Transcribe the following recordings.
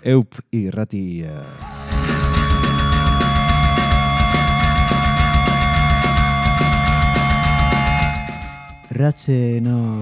Eup irratia. Ratzenov.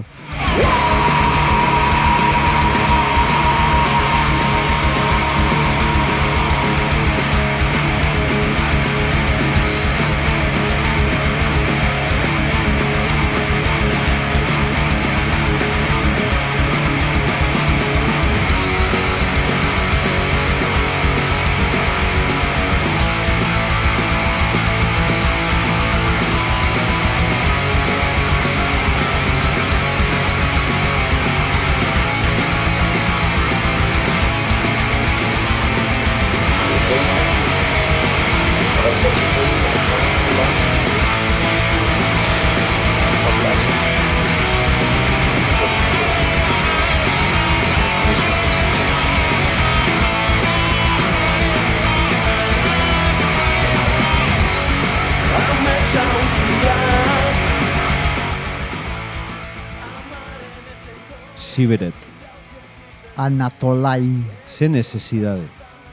Siberet. Anatolai. Ze necesidade.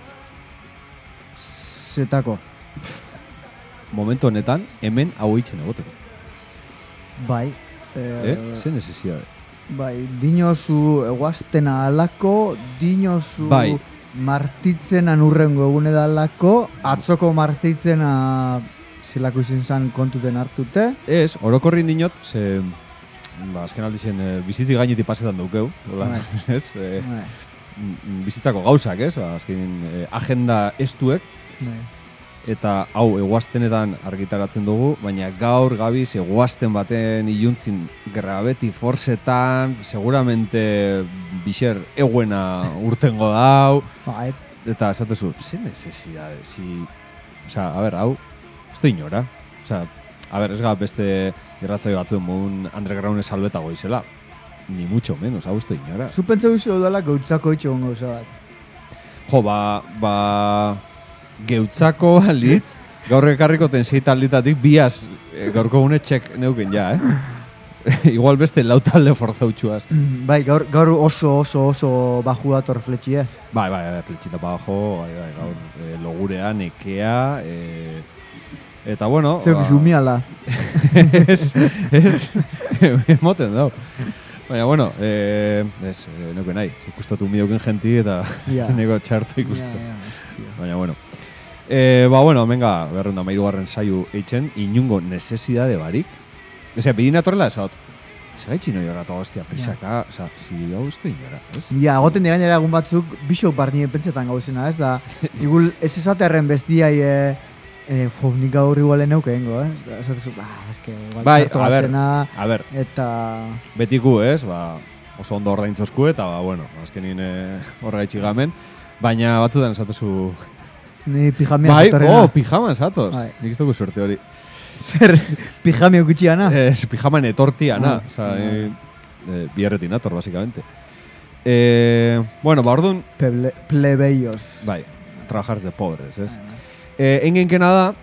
Zetako. Momentu honetan, hemen hau eitzen egoteko. Bai. Ze necesidade. Bai, dinozu eguaztena alako, dinozu Bai. martitzena nurrengo egune da alako, atzoko martitzena zelako izen zan kontuten hartute. Ez, orokorrin dinot, ze... azken aldizien bizitzi gainetik pasetan daukeu. Ez? Bizitzako gauzak, ez? Azken agenda estuek. Eta hau eguaztenetan argitaratzen dugu, baina gaur gabiz eguazten baten iluntzin grabeti forsetan, seguramente bixer eguena urtengo dau. Eta esatezu, ze necesidade, Osa, a ber, hau, ez da inora. Osa, a ber, ez gara beste irratzaio batzuen modun underground salbeta goizela. Ni mucho menos, hau ez da inora. Zupentze guzu dela gautzako itxo gauza bat. Jo, ba... Geutzako alitz, gaur ekarriko tenseit alditatik biaz gaurko gune txek neuken ja, Igual beste lau talde forzautxuaz. Bai, gaur oso baju dator fletxie. Bai, fletxita bajo, gaur logurea, nekea, eta bueno... Zeu gizumiala. Ez, emoten dau. Baina, bueno, neuken nahi, ikustatu mideuken jenti eta nego txartu ikustu. Baina, bueno. Bueno, venga, berrenda mairugarren saio eitzen, inungo necesidade barik. Ose, bidin atorrela esat. Segaitxi noi horretu hostia, prisaka, oza, si hau ez da inora, ez? Ja, agoten digainera egun batzuk, bisok barnien pentsetan gauzena, ez da, igul ez esaterren bestiai, nik gaur igualen neukengo, esatezu, eske, igual txarto batzena, eta... Betiku, ez, oso ondo ordaintzosku eta, bueno, azkenin horregaitxi gamen, baina batzutan esatezu... Ni pijamia zatorrena. Bai, pijaman zatoz. Nik ez dugu suerte hori. Zer, pijamia gutxiana? Ez, pijaman etortiana. Osa, biarretin ator, basikamente. Bueno, orduan... Plebeios. Bai, trabajars de pobres, ez? Engenkena da...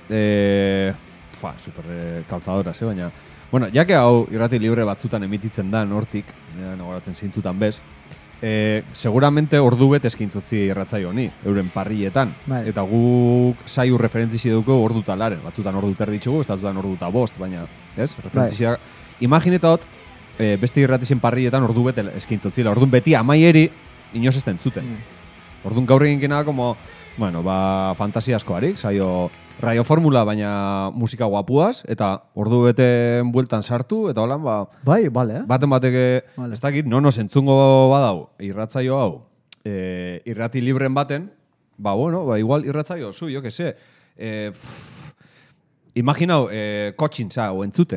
super calzadoras, baina... Bueno, ya que hau irrati libre batzutan emititzen da, nortik, nagoratzen zintzutan bez, seguramente ordu bet eskintzotzi irratzaio honi, euren parrilletan. Eta guk saiu referentzizi dugu ordu talaren. Batzutan ordu terditzugu, batzutan ordu ta bost, baina, ez? Referentzizia... Imaginetot, beste irratizien parrilletan ordu bet eskintzotzi. Orduan beti amaieri inoz ez entzuten. Orduan gaur egin da, como, bueno, fantasia askoarik, saio radioformula, baina musika guapuaz, eta ordu beten bueltan sartu, eta holan, bai, bale, baten bateke, ez dakit, nonos entzungo badau, irratzaio hau, irrati libren baten, bueno, igual irratzaio, jo que se, imaginau, kotxin, o entzuten,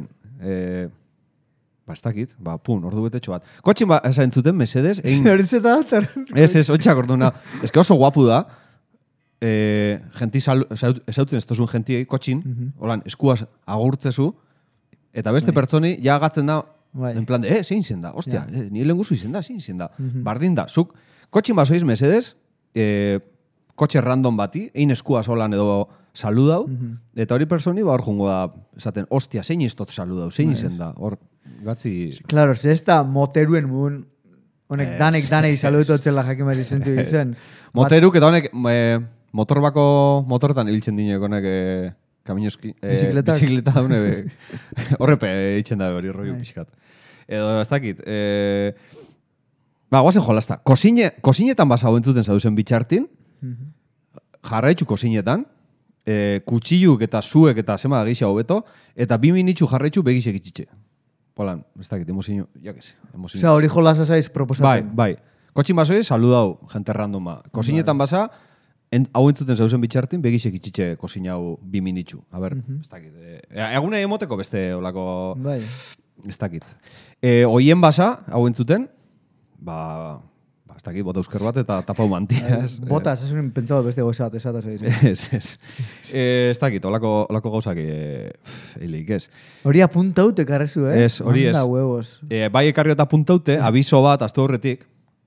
ez dakit, ordu betetxo bat. Kotxin entzuten, mesedez, ez, otxak orduna, ez que oso guapu da, genti esautzen ez tozun gentiei, kotxin, holan, eskuaz agurtzezu, eta beste pertsoni, ja agatzen da, en plan de, zein zen da, ostia, ni lehen guzu izen da, zein zen da, bardin da, zuk, kotxin basoiz mesedez, kotxe random bati, egin eskuaz holan edo saludau, eta hori personi, hor jungo da, esaten, ostia, zein ez tot saludau, zein izen da, hor, gatzi... Claro, ez da moteruen mun, Honek danek salutotzela jakimari zentu dizen. Moteruk eta honek motorretan hiltzen dinek honek kaminoski. Bizikleta dune horrepe hiltzen da hori rollo pixkat. Edo ez dakit. Guazen jolazta. Kosinetan basau entzuten zaduzen bitxartin. Jarraitzu kosinetan. Kutsilluk eta zuek eta zema da geixia hobeto. Eta 2 minitzu jarraitzu begizek itxitxe. Polan, ez dakit, emozio, jakez. Osa, hori jolaz ezaiz proposatzen. Bai. Kotxin basoi, saludau, jente randoma. Kosinetan basa, hau entzuten zauzen bitxartin, begizek itxitxe kosin hau 2 minitzu. A ber, ez dakit. Egune emoteko beste olako... Bai. Ez dakit. Oien basa, hau entzuten, ez dakit, bota eusker bat eta tapau mantia. Bota, ez unen pentsado beste gozat, esataz egin. Ez dakit, olako gauzak eileik ez. Hori apuntaute karrezu, Ez, hori ez. Manda huevos. Bai ekarri eta apuntaute, abiso bat, aztu horretik.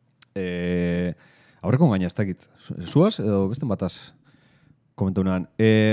Aurreko gaina, ez dakit. Zuaz, edo beste bataz komentaunan.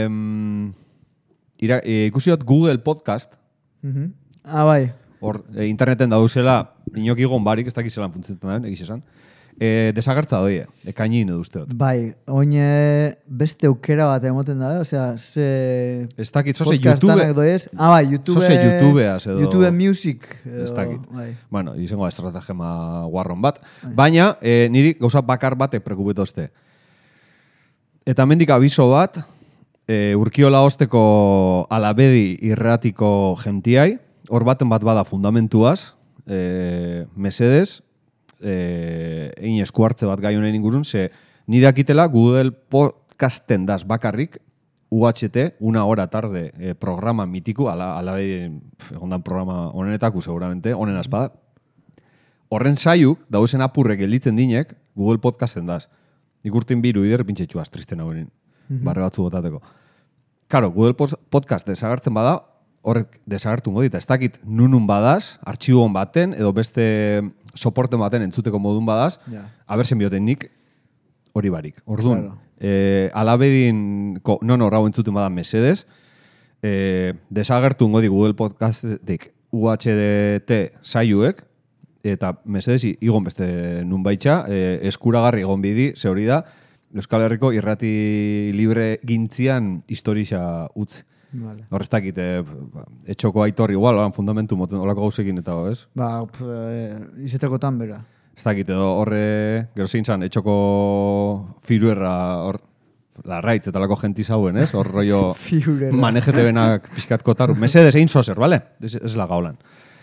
Ikusiot Google Podcast. Bai. Hor, interneten dauduzela, inoki barik, ez dakit zelan puntzetan den, egiz esan. Desagertza doi, ekainin edo usteot. Bai, oin beste aukera bat emoten da, osea, ze... Ez dakit, zoze YouTube... Bai, YouTube... Zoze YouTubeaz edo... YouTube Music. Ez dakit. Bueno, izango estrategema guarron bat. Baina, niri gauza bakar batek prekubetozte. Eta mendik abiso bat, urkiola osteko alabedi irratiko gentiai, hor baten bat bada fundamentuaz, mesedez, egin eskuartze bat gai honen ingurun, ze nire akitela Google Podcasten daz bakarrik, UHT, 1 hora tarde programa mitiku, egondan programa honenetaku seguramente, honen azpada. Horren saiuk, dauzen apurrek elitzen dinek, Google Podcasten daz. Ikurtin biru ider pintxetxuaz, tristen hau barre batzu botateko. Karo, Google Podcast desagartzen bada, horrek desagertungo dit, ez dakit nunun badaz, artxibon baten, edo beste soporten baten entzuteko modun badaz, abertzen bioten nik hori barik. Orduan, alabedin, rau entzuten badan mesedez, desagertungo di Google Podcastek UHDT saioek, eta mesedez igon beste nun baitxa, eskuragarri egon bidi, ze hori da, Euskal Herriko irrati libre gintzian historia utz. Hor ez dakit, etxoko aitor igual, fundamentu moten olako gauzekin eta ez? Izetekotan bera. Ez dakit, edo horre, gero zintzan, etxoko firuerra, hor, larraitz eta lako gentiz hauen, ez? Hor rollo manejete benak pizkatko taru. Mesedez egin zozer, bale? Ez la gaulan.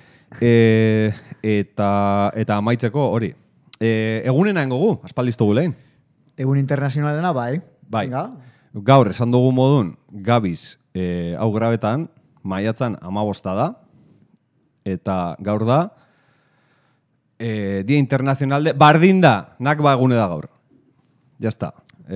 Eta amaitzeko hori. Egunena engogu, aspaldiztu gulein. Egun internazionalena, bai. Bai. Gaur, esan dugu modun, gabiz, hau grabetan, maiatzan 15 da, eta gaur da, Dia Internacional de... Bardin da, nakba egune da gaur. Jazta.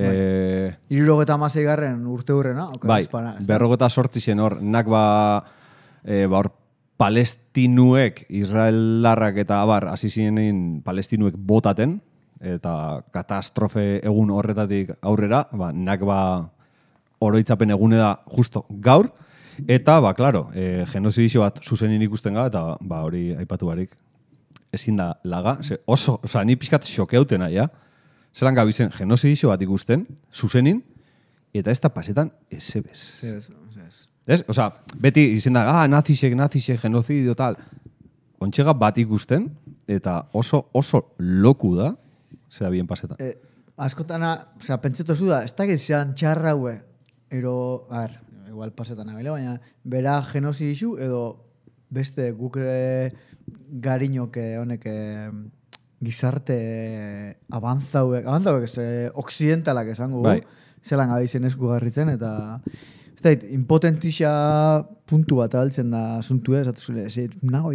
76 garren urte hurrena? Bai, 48 zen hor, nakba hor palestinuek, israeldarrak eta abar, hasi ziren palestinuek botaten, eta katastrofe egun horretatik aurrera, nakba oroitzapen egune da justo gaur, eta, klaro, genozidizio bat zuzenin ikusten gara, eta hori aipatu barik ezin da laga. Ni pixkat xokeautena, ja. Zelan gabizen genozidizio bat ikusten, zuzenin, eta ez da pasetan ezebez. Ez? Osa, beti izen da, nazisek, genozidio, tal. Ontxega bat ikusten, eta oso loku da, zera bien pasetan. Askotana, pentseto zu da, ez da gezean txarra hue, igual pasetan abele, baina bera genozidizu edo beste guk gariñok honek gizarte avanzauek, occidentalak esango, zelan gabizen esku garritzen, eta ez da, impotentixia puntu bat altzen da asuntu ez, nago,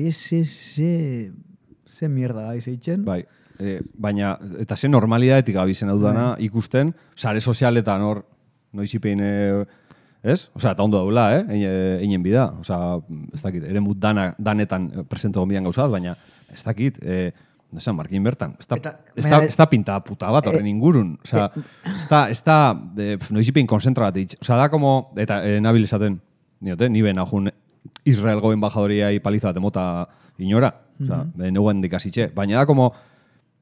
ze mierda gabizeitzen. Bai, baina, eta ze normalidadetik gabizen hau dana ikusten, sare sozialetan hor, noizipein, ez? Osa, eta ondo daula, einen bida. Osa, ez dakit, ere mut danetan presento gombidan gauzat, baina ez dakit, esan, markin bertan. Ez da pinta puta bat horren ingurun. Osa, ez da noizipein konzentra bat ditz. Osa, da como, eta nabil esaten, ni ben ahun Israelgo embajadoriai paliza bat emota inora. Osa, neuan dikasitxe. Baina da como,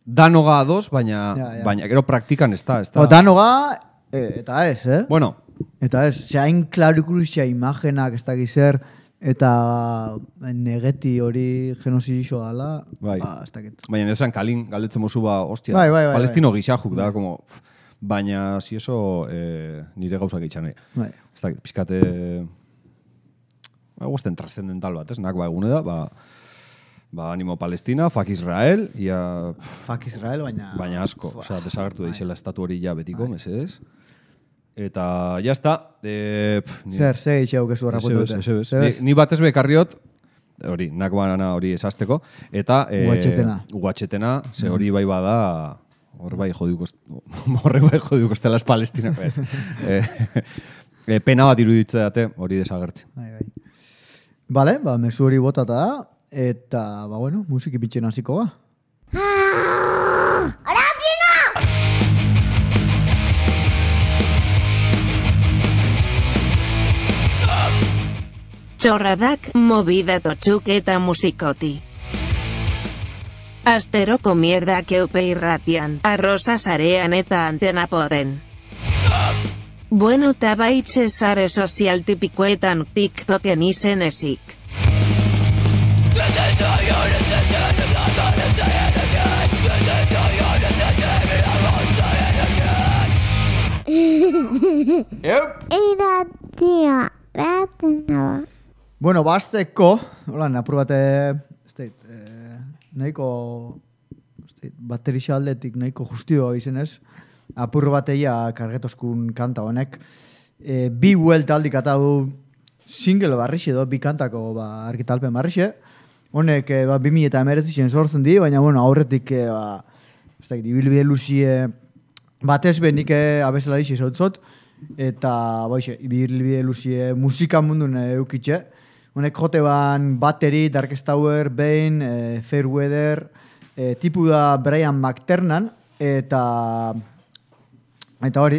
danoga ados, baina gero praktikan ez da. Danoga, eta ez, Bueno. Eta ez, hain klarikurizia imagenak ez da gizer, eta negeti hori genozidixo dala, ez dakit. Baina esan kalin galdetzen mozu hostia, palestino gizajuk da, como... Baina, si eso, nire gauzak eitxan. Ez dakit, pixkate... Guazten trascendental bat, ez? Nak egune da, animo Palestina, fuck Israel, fuck Israel, baina asko. Osea, desagertu da izela estatu hori ja betiko, mesedez. Eta, jazta. Zer gehiago kezu horrakundu dute. Ni batez bekarriot, hori, nakbana hori esazteko, eta... Ugatxetena, ze hori bai bada... Horre bai jodiuk estela Palestina. Pena bat iruditzen dute hori desagertzen. Bale, mesu hori botata da, eta, bueno, musiki pitxen hasiko ba. Txorradak, movida totxuk eta musikoti. Asteroko mierdak eupe irratian, arroza zarean eta antena poden. Bueno, tabaitxe sare sozial tipikoetan TikToken izen ezik. Irratia, Bueno, bazteko, hola, apur bate, nahiko baterixa aldetik nahiko justio izenez, apur bateia kargetoskun kanta honek. Bi huelta aldik atau single barrixe edo, bi kantako argitalpen barrixe. Honek 2019 sortzen di, baina aurretik ibilbide luzie batez benik abezelari xezautzot, eta ibilbide luzie musika mundun eukitxe. Honek jote ban Battery, Darkest Tower, Bane, Fairweather, tipu da Brian McTernan, eta hori,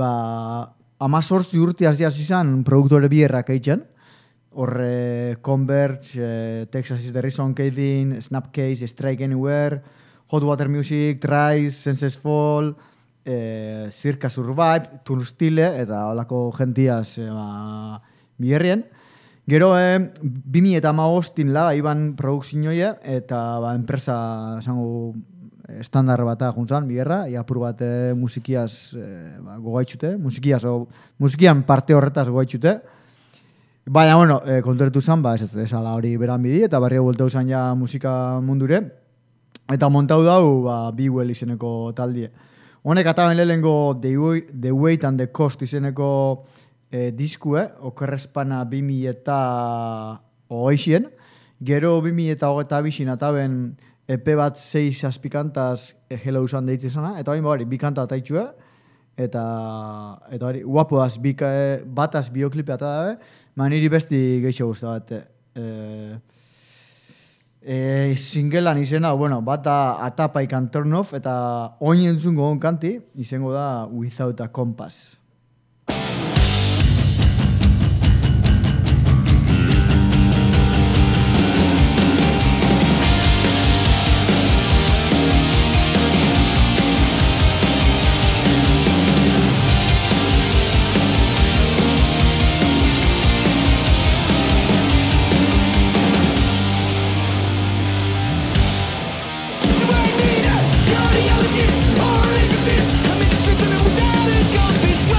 18 urte hasi izan produktore bierrak eitzen. Horre Converge, Texas is the Reason, Kevin, Snapcase, Strike Anywhere, Hot Water Music, Trice, Senses Fall, Circa Survive, Turnstile, eta holako gentiaz bierrien. Gero, 2015 la iban produkzioia, eta enpresa esango estandar bat juntzan, bierra, apur bat musikiaz gogaitxute, musikian parte horretaz gogaitxute. Baina, konturetu zan, ez ala hori beran bidi, eta barrio bueltau zan ja musika mundure, eta montau dau Bewell izeneko taldie. Honek ataben lehenko The Weight and the Cost izeneko diskue, okerrezpana 2008, gero 2008 ataben EP bat 6 azpikantaz Hello Sun deitzen zana, eta hori bi kanta ataitxue, eta hori guapoaz bataz bioklipea eta dabe, niri besti gehiago guztu bat. Singelan izena, bata Atapa I Can Turn Off, eta oin entzungo hon kanti, izango da Without a Compass. Cardiologist or resistance, I'm in the streets and I'm without a compass.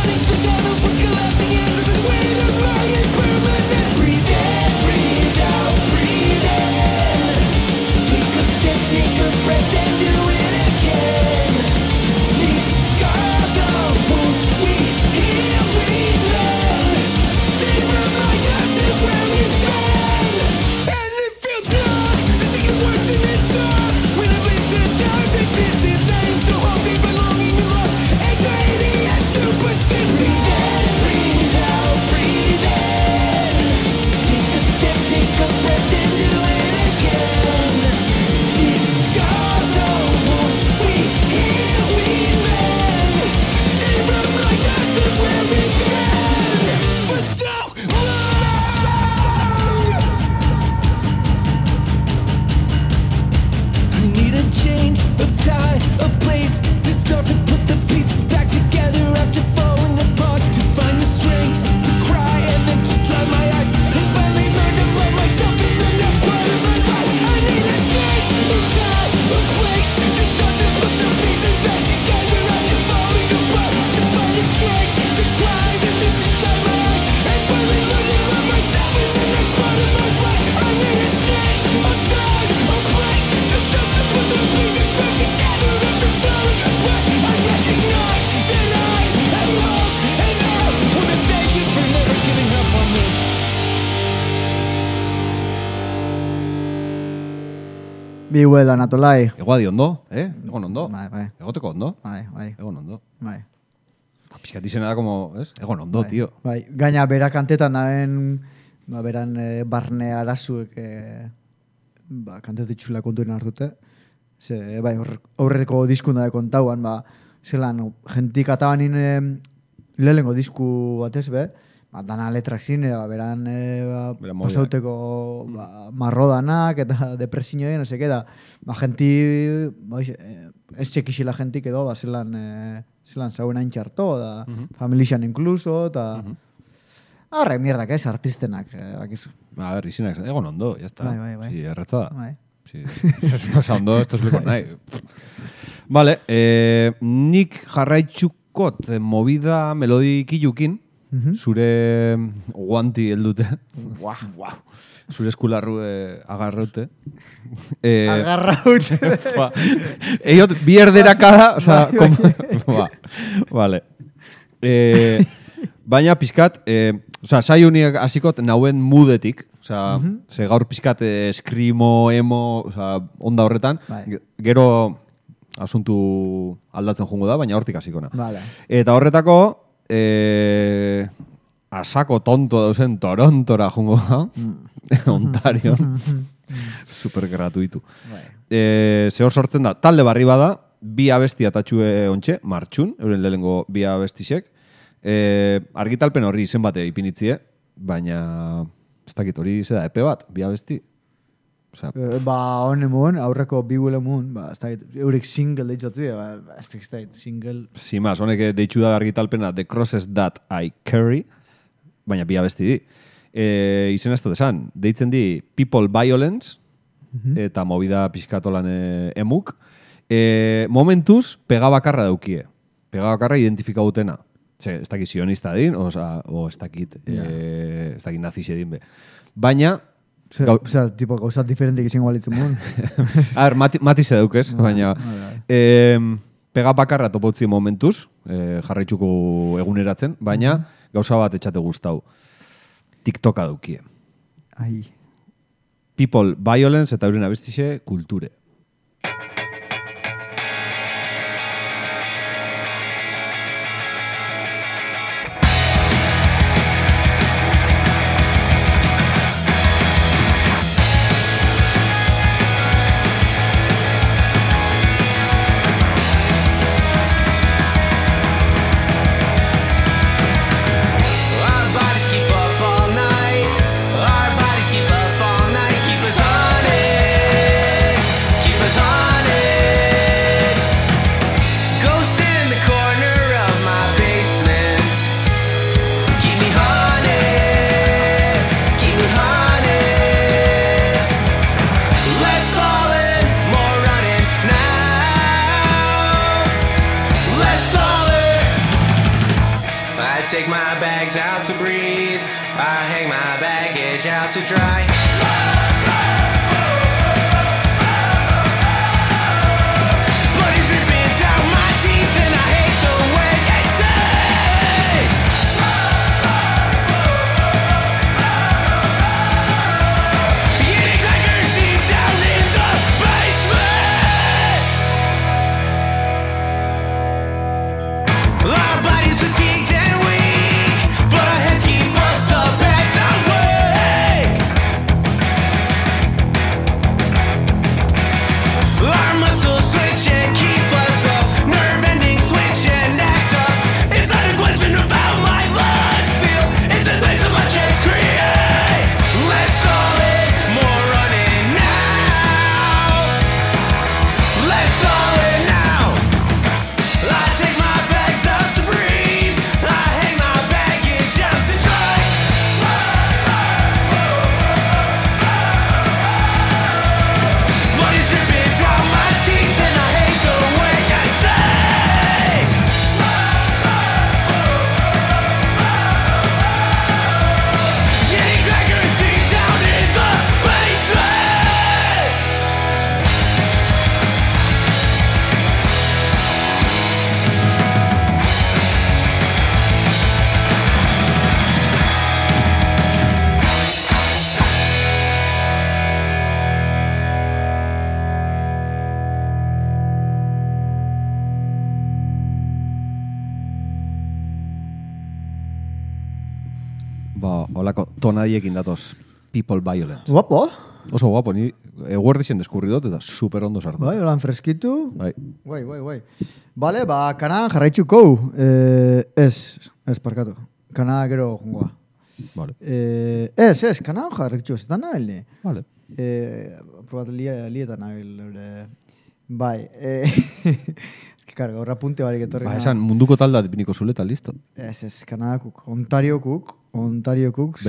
Bi huela natolai. Egoadi ondo, Egon ondo. Bai. Egoteko ondo. Bai. Egon ondo. Bai. Piskat izena da como, Egon ondo, tío. Bai, gaina berak kantetan daben, beran barne arazuek kantetu txula kontuen hartute. Ze, bai, aurreko diskuna da kontauan, zelan, jentik atabanin lehengo disku batez, dana letrak zine, beran pasauteko marrodanak eta depresioen, no seke da, jenti, ez txekixila jentik edo, zelan zauen hain txarto, da, familixan inkluso, eta... Arre, mierdak, artistenak, bakizu. A ver, izinak, egon ondo, ya está. Bai. Sí, erratza da. Bai. Sí, pasa ondo, esto es lo nahi. Vale, nik jarraitxukot movida melodikilukin, zure guanti heldute. Wow. Zure eskularru agarraute. Agarraute. Eiot, bi erderakada, o sea, vale. Baina pizkat, sai honiek hasiko nauen mudetik, ze gaur pizkat eskrimo, emo, onda horretan, gero asuntu aldatzen jungo da, baina hortik hasikona. Vale. Eta horretako, asako tonto dauzen Torontora jungo da, Ontario, super gratuitu. Zehor sortzen da, talde barri bada, bi abesti atatxue ontxe, martxun, euren lehengo bi abestisek, argitalpen horri izen bate ipinitzie, baina ez dakit hori zeda epe bat, bi abesti. Honemun, aurreko bi gulemun, ez dakit, eurik single deitzatu, ez dakit, single... Simaz, honek deitxu da argitalpena The Crosses That I Carry, baina bi abesti di. Izen ez desan, deitzen di People Violence, eta movida pixkatolan emuk. Momentuz, pegabakarra daukie. Pegabakarra identifikautena. Ez dakit sionista din, o ez dakit nazize din be. Baina... tipo, gauzat diferentik izango balitzen mun. A ver, matize daukez, baina... Pega bakarra topotzi momentuz, jarraitzuko eguneratzen, baina gauza bat etxate guztau. TikToka daukie. Ai. People Violence eta euren abestixe kulture. Take my bags out to breathe. I hang my baggage out to dry. Blood is dripping down my teeth and I hate the way they taste. Eating like Ersey down in the basement. Our bodies fatigued and weak, but our heads keep us up and awake. Olako tonadiekin datoz People Violence. Guapo. Oso guapo, ni eguerdixen deskurri dut eta super ondo sartu. Bai, holan freskitu. Bai. Guai. Bale, Kanada jarraitzuko. Ez, parkatu. Kanada gero jongoa. Vale. Ez, Kanada jarraitzu, ez da nabil. Vale. Probat lietan nabil. Bai. Ez que, kar, gaurra punte barik etorri. Ba, esan munduko talda dipiniko zuleta, listo. Ez, Kanadakuk. Ontariokuk.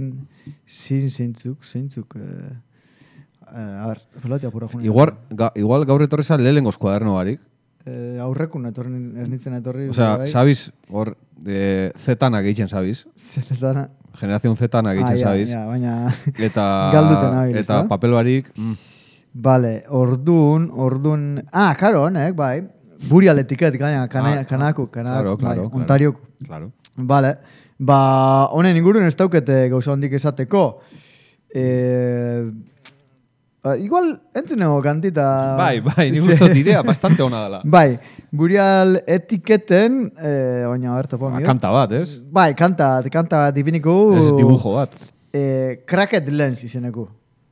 Zeintzuk. A ver, pelotia pura juna. Igual gaur etorri zan lehenengoz kuaderno barik. Aurrekun ez nintzen etorri. Osea, sabiz, hor, Z-ana gehitzen sabiz. Z-ana. Generazion Z-ana gehitzen sabiz. Ja, baina... Eta Galduten eta papel barik... Vale, ordun... Karo, honek, bai. Burial etiket, gaina, Kanadako, claro. Ontarioko. Claro. Vale. Honen ingurun ez daukete gauza hondik esateko. Igual, entzunego kantita... Bai, nik gustot idea, bastante ona dela. Bai, burial etiketen, baina bertopo amio. Kanta bat, ez? Bai, kanta bat ipiniko... Ez dibujo bat. Cracked Lens izeneko.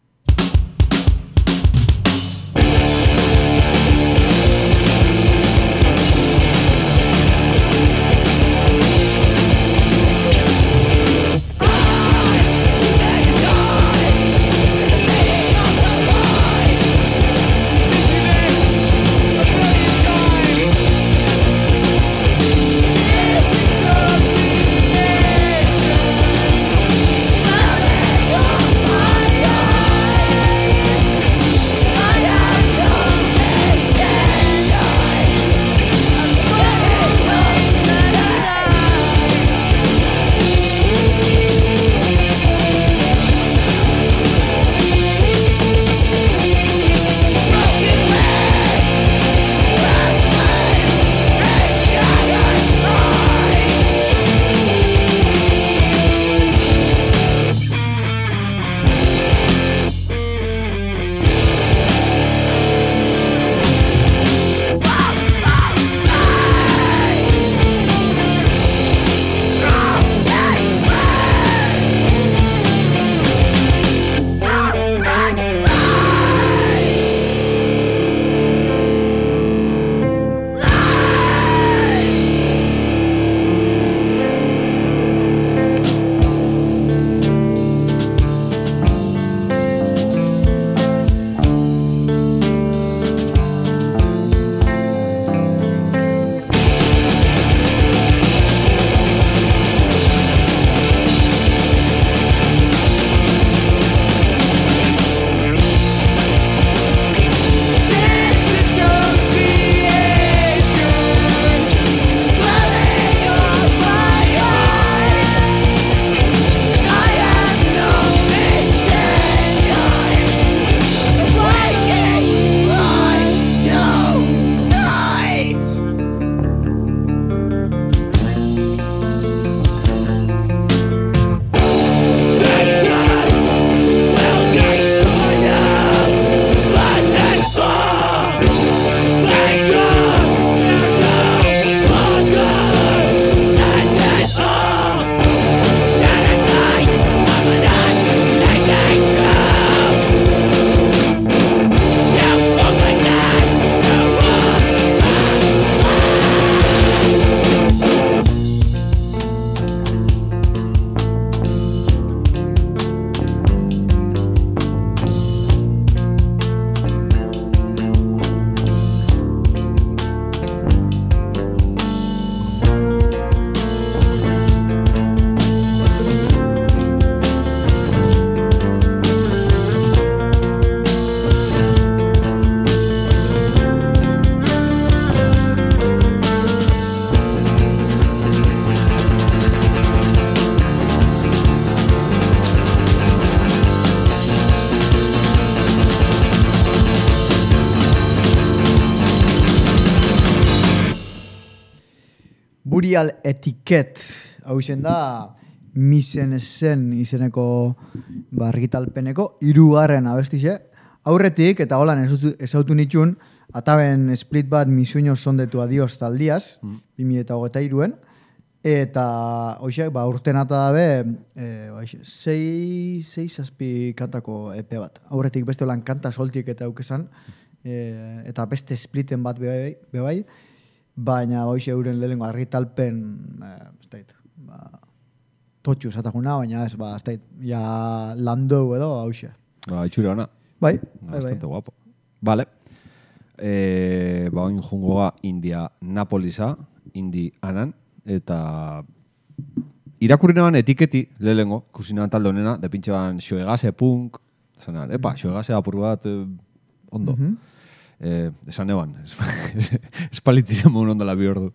Burial Etiket, hau izen da, Misen zen izeneko argitalpeneko, 3. abestixe. Aurretik, eta holan ezautu nitxun, ataben split bat misuño sondetu adios taldiaz, 2023-en, Eta, hoxe, urten ata dabe, 6-7 kantako EP bat. Aurretik beste lan kanta soltik eta aukesan, eta beste spliten bat bebai, baina hoxe euren lehenko argitalpen, totxu esataguna, baina ez, ja landou edo, hauxe. Itxure gana. Bai. Bastante guapo. Vale. Oin jungoa Indianapolisa, Indianan, eta irakurri neban etiketi, lehengo, kusinaban talde honena, depintxe ban Xoegase punk, zanean, Xoegase apur bat, ondo. Esan eban, espalitzizan mun ondo la bi ordu.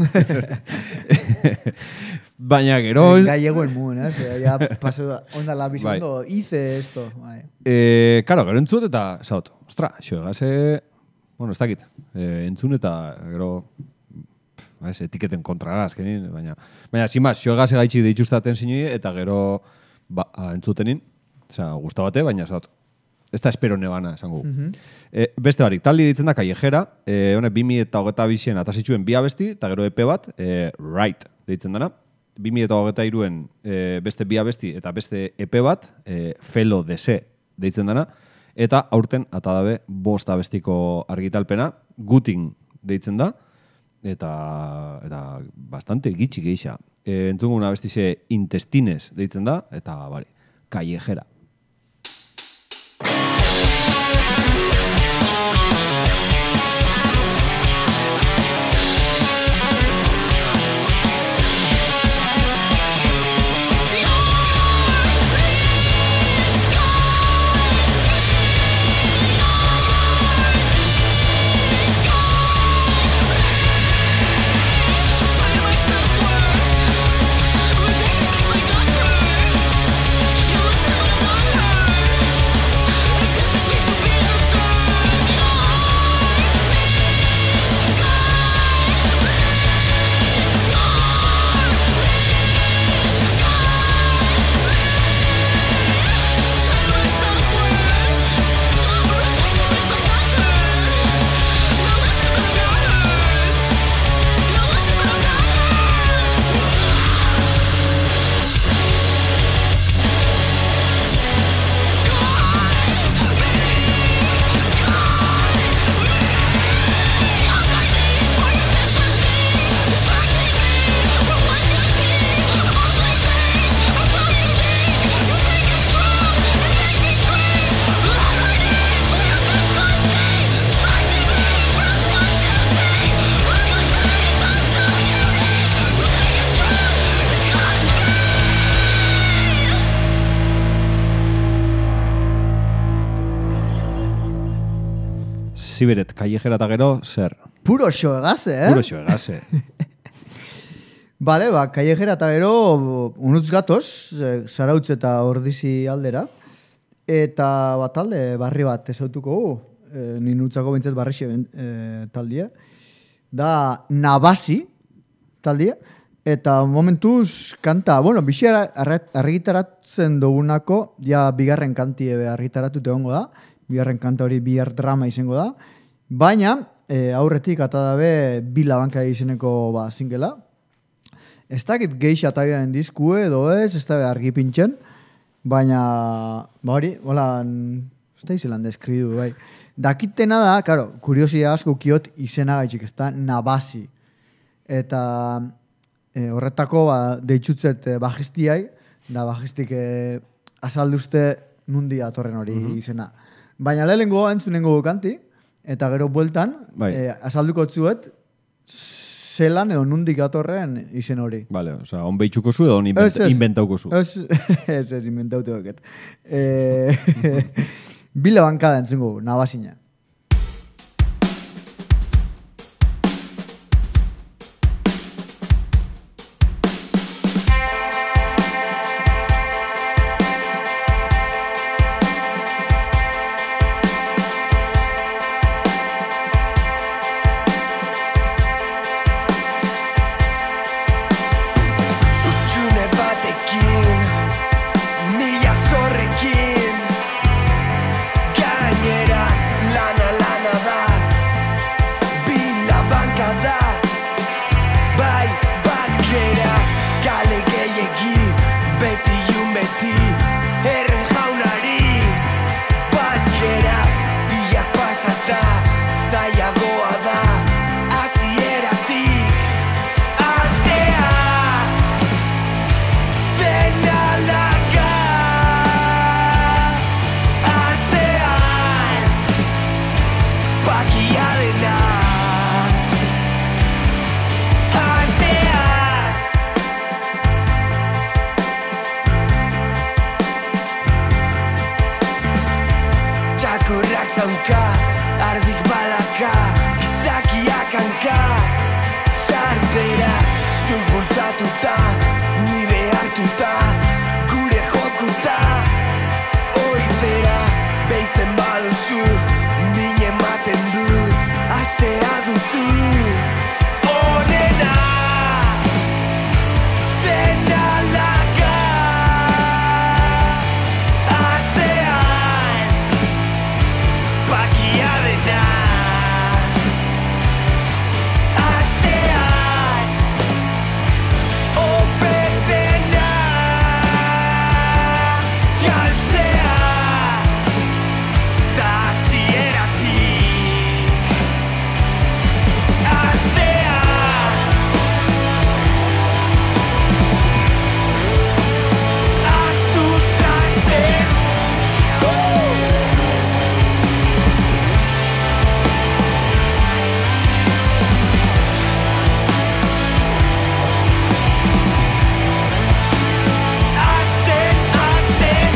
Baina gero... Gallegoen muen, ya paso onda la bisondo, hice esto. Karo, gero entzut eta zaut, ostra, Xoegase, bueno, ez dakit, entzun eta gero... etiketen kontrara, azkenin, baina, sin más, Xoegase gaitxik deituztaten zinui, eta gero entzutenin, gusta bate, baina zaut. Ez da espero nebana, esango. Beste barik, taldi ditzen da Kallejera, honek 2022 atasitxuen 2 abesti, eta gero EP bat, Right, ditzen dana. 2023en beste 2 abesti eta beste EP bat, Felo DC, ditzen dana. Eta aurten, ata dabe, 5 abestiko argitalpena, Guting, ditzen da. Eta bastante gitxi geixa. Entzungun abestize Intestines, ditzen da, eta bari, Kallejera. Ziberet, Kallejera eta gero, zer? Puro Xoegase, Puro Xoegase. Bale, Kallejera eta gero unutz gatoz, Zarautz eta Ordizi aldera. Eta talde barri bat ezautuko ninutzako bintzat barrixe taldia. Da Nabasi taldia. Eta momentuz kanta, bixi argitaratzen dugunako, ja bigarren kantie argitaratute hongo da. Bigarren kanta hori bihar drama izango da. Baina, aurretik ata dabe Bila Banka izeneko zingela. Ez dakit geixa atabiaren diskue edo ez da argi pintxen. Baina, hori, ez da izelan deskridu, bai. Dakitena da, karo, kuriosia asko kiot izena gaitxik, ez da Nabasi. Eta horretako deitzutzet bajistiai, da bajistik azalduzte nundi atorren hori izena. Baina lehenengo entzunengo kanti, eta gero bueltan, azalduko tzuet, zelan edo nundik atorren izen hori. Vale, oza, on behitxuko zu edo inventauko zu. Ez, inventauko duket. Bila Bankada entzungo, Nabasina. Gainera Argiak zaunka, ardik balaka, gizakiak hanka. Sartzera, zuk bultzatuta, ni behartuta, gure jokuta. Oitzera, beitzen baduzu, min ematen du, astea duzu. Onena, dena laka, atzean, bakia dena. Astean, oper dena, galtzea, ta hasieratik. Astean, ahaztu zaizten. Azten, azten.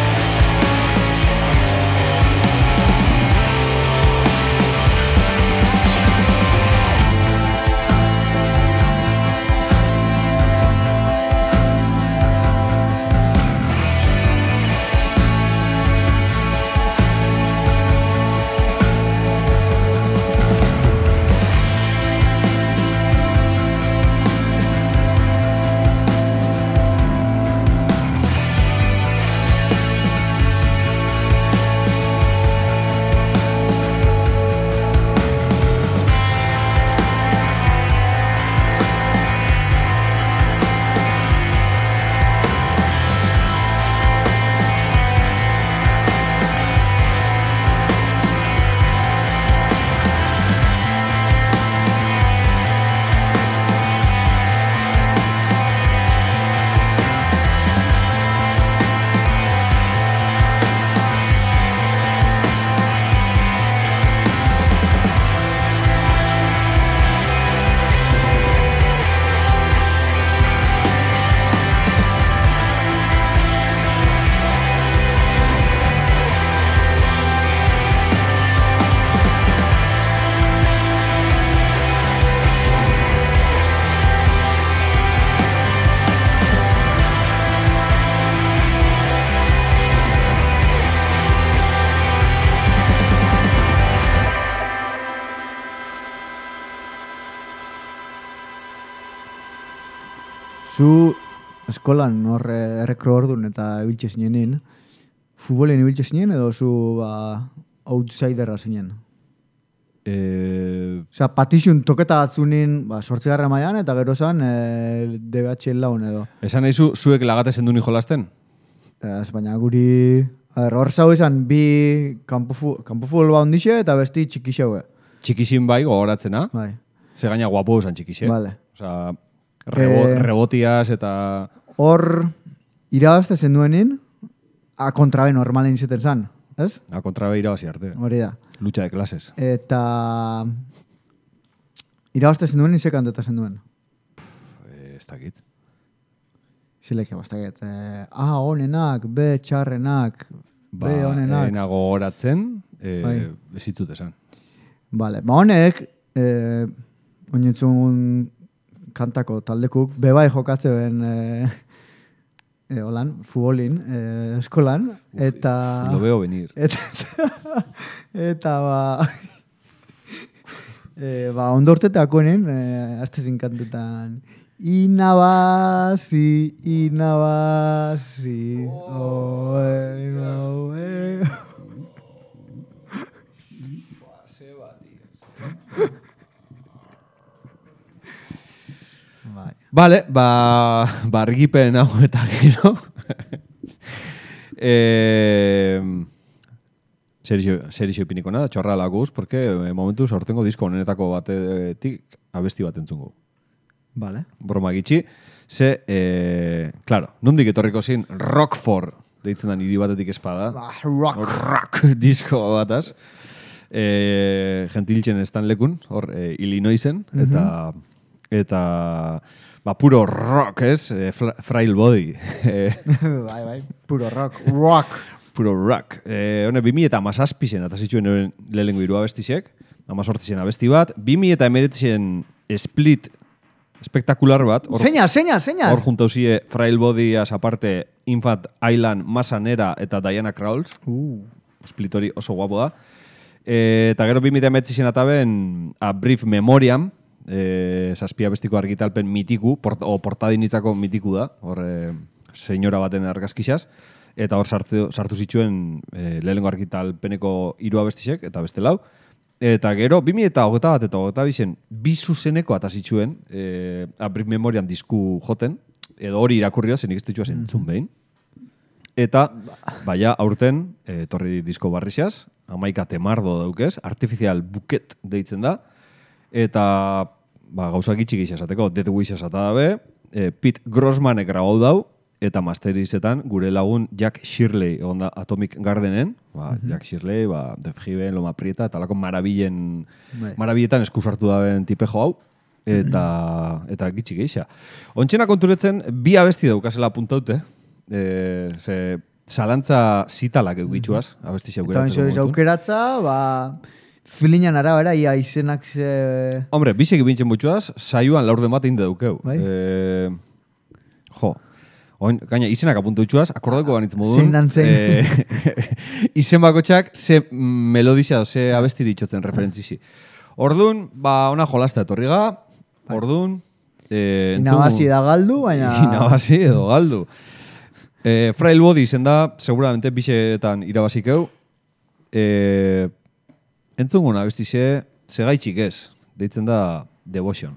Zu eskolan hor errekro ordun eta ibiltze zinenin, futbolen ibiltze zinen edo zu outsidera zinen? Osea, patixun toketa batzunin 8. mailan eta gero zan DBH laun edo. Esan nahi zuek lagatezen duni jolasten? Baina guri... Hor zau izan bi kampo futbol bat ondixe eta besti txikixeue. Txikixin bai, gogoratzena. Bai. Ze gaina guapo esan txikixe. Vale. Osea, rebotiaz eta... Hor irabazte zenduenin, kontrabe normalen izaten zan, ez? Kontrabe irabazi arte. Hori da. Lucha de clases. Eta... irabazte zenduenin, ze kanteta zenduen? Ez dakit. Zilekia bastakit. A honenak, B txarrenak, B honenak. Ena gogoratzen, ezitzut esan. Vale, honek, oinetzun kantako taldekuk, bebai jokatzen holan, futbolin, eskolan, eta... Lo veo venir. Eta ondo urteteakoenen, aztezin kantetan, Inabazi, Vale, argipen hau eta gero. Serixo ipiniko nada, txorra lakuz, porque momentuz aurtengo disko honenetako batetik abesti bat entzungu. Vale. Broma gitxi. Claro, nondik etorriko zin Rockford, deitzen da niri batetik espada. Rock disko bataz. Gentiltzen estan lekun, hor Illinoisen, eta puro rock, ez? Frail body. Bai, puro rock. Puro rock. Hone, 2017 eta zituen lehenengo 3 abestizek, 18 abesti bat, 2019 Split espektakular bat. Señas! Hor juntauzie Frail Bodiaz aparte Infant Island, Masanera eta Diana Krauls. Split hori oso guapo da. Eta gero 2019 ataben A Brief Memoriam, zazpia bestiko argitalpen mitiku, portadinitzako mitiku da, hor senyora baten argazkixaz, eta hor sartu zituen lehenengo argitalpeneko 3 abestisek, eta beste 4. Eta gero, 2021 eta 2022 bi zuzeneko atazituen A Brief Memoriam disku joten, edo hori irakurrio, zenik ez ditua zentzun behin. Eta, baina, aurten, torri disko barrixaz, 11 temardo daukez, Artificial Bouquet deitzen da, eta gauza gitxik izazateko, Dead Wish esata dabe, Pete Grossmanek grabau dau, eta masterizetan gure lagun Jack Shirley, egon da Atomic Gardenen, Jack Shirley, Def Given, Loma Prieta, eta lako marabilletan eskusartu daben tipejo hau, eta gitxik eixa. Ontxena konturetzen, 2 abesti daukazela puntaute, zalantza zitalak eukitxuaz, abesti xaukeratzen. Eta xaukeratza, filinan arabera, ia izenak ze... Hombre, bisek bintzen butxuaz, saioan laurde bat egin daukeu. Gaina, izenak apuntu itxuaz, akordako banitz modun. Izen bakotxak, ze melodizia, ze abestiri itxotzen referentzizi. Orduan, ona jolazta etorriga, orduan... Inabazi da galdu, baina... Inabazi edo galdu. Frail Body izen da, seguramente, bisetan irabazikeu. Entzungun abestize, segaitxik ez, deitzen da Devotion.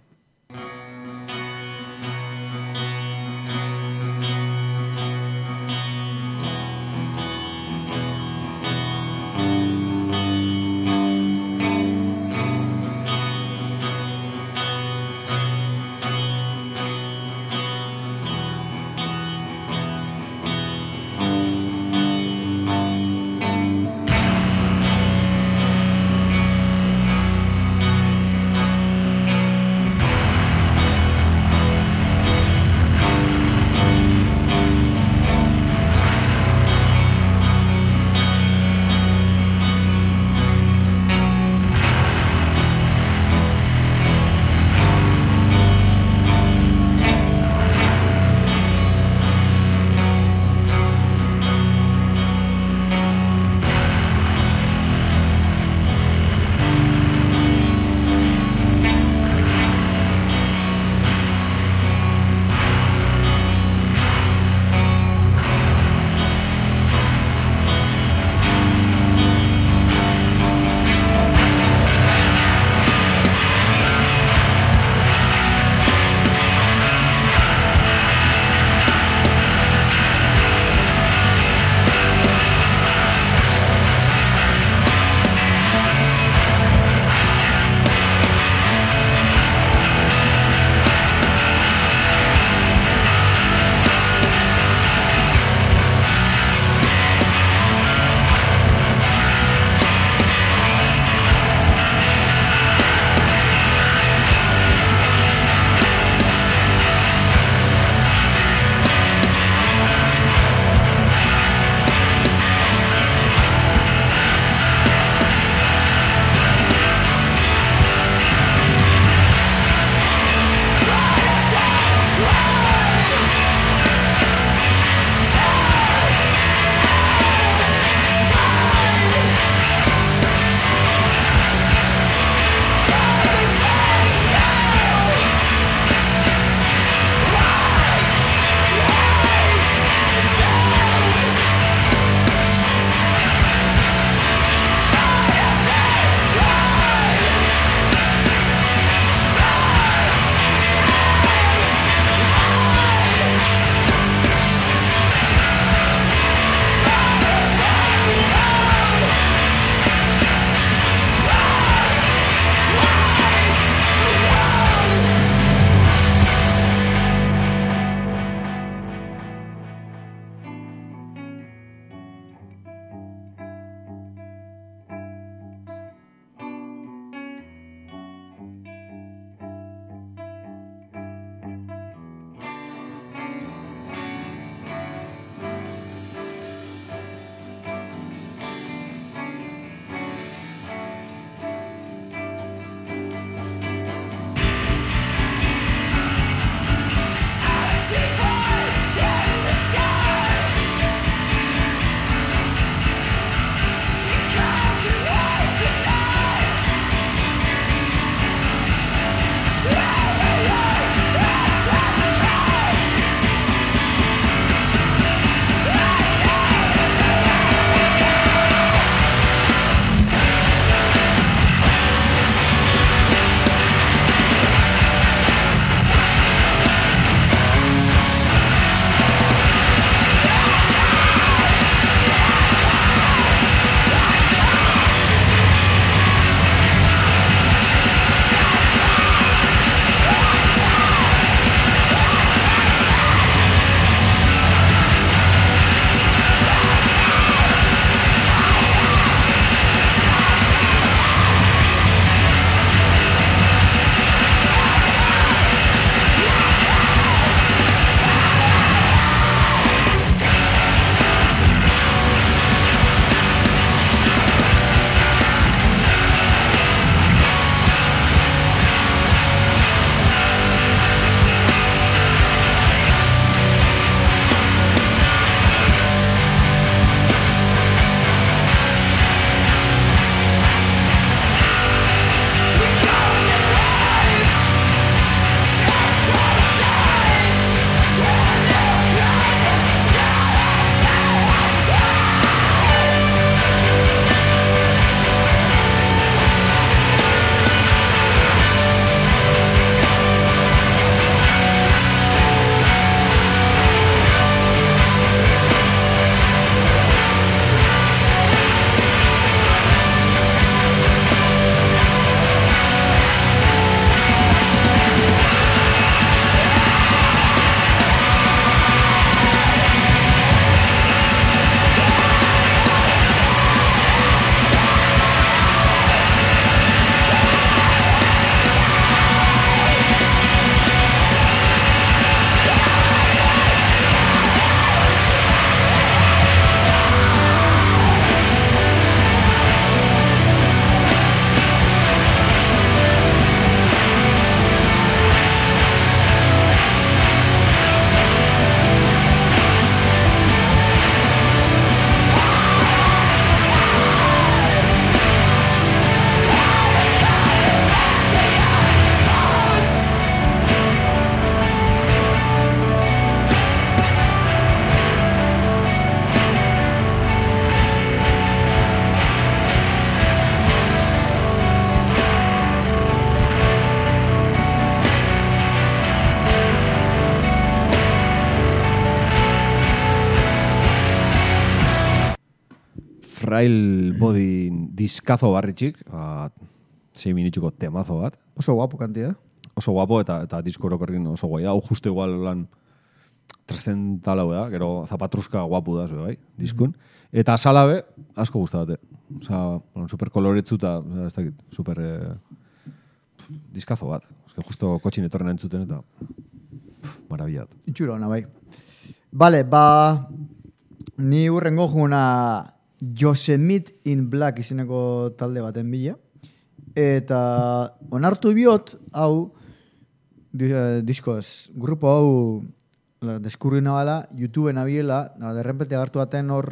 Frail Body diskazo barritxik, 6 minutxuko temazo bat. Oso guapo kantia. Oso guapo eta disko orokorrin oso guai da. Hau justo igual lan trascendental hau da, gero zapatruska guapu da, bai, diskun. Eta salabe, asko gustate. Osa, bueno, super koloretzu eta, ez dakit, super diskazo bat. Eske justo kotxin etorren entzuten eta marabillat. Itxura hona, bai. Bale, ni hurrengo juna Yosemite in Black izeneko talde baten bila. Eta onartu biot, hau, diskoz, grupo hau deskurri nabala, YouTubeen abiela, derrepente agartu baten hor,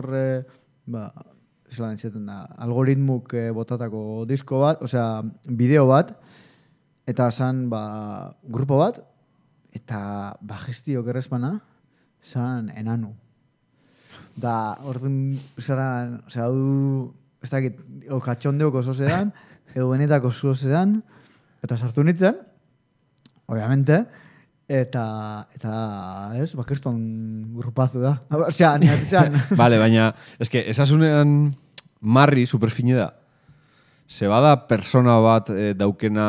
algoritmuk botatako disko bat, osea, bideo bat, eta zan, grupo bat, eta bajestio gerrezpana, zan enanu. Da, orduan, zara, osea, hau, ez dakit, katxondeok oso zedan, edo benetako oso zedan, eta sartu nintzen, obviamente, eta ez, bakeston grupazu da. Osea, niatzean. Vale, baina, eske, esasunean marri superfine da. Se bada persona bat daukena...